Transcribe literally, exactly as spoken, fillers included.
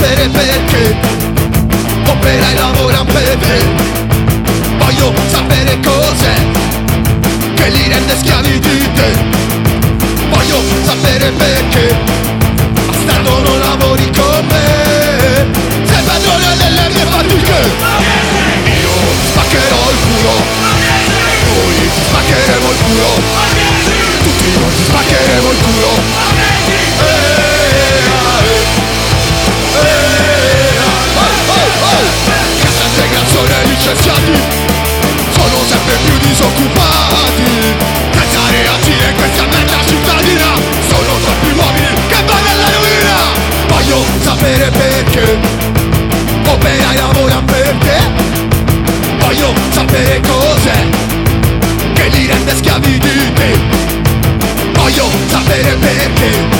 sapere perché operai lavorano per te. Voglio sapere cos'è che li rende schiavi di te. Voglio sapere perché bastardo non lavori con me. Sei padrone delle mie fatiche. Io ti spaccherò il culo. Noi ti spaccheremo il culo. Tutti noi ti spaccheremo il culo. Eh, ah, eh. Eh, ah, oh, oh, oh. Cassa integrazione e licenziati sono sempre più disoccupati. Senza reagire in questa merda cittadina sono troppi uomini che vanno alla rovina. Voglio sapere perché operai lavorano per te. Voglio sapere cos'è che li rende schiavi di te. Voglio sapere perché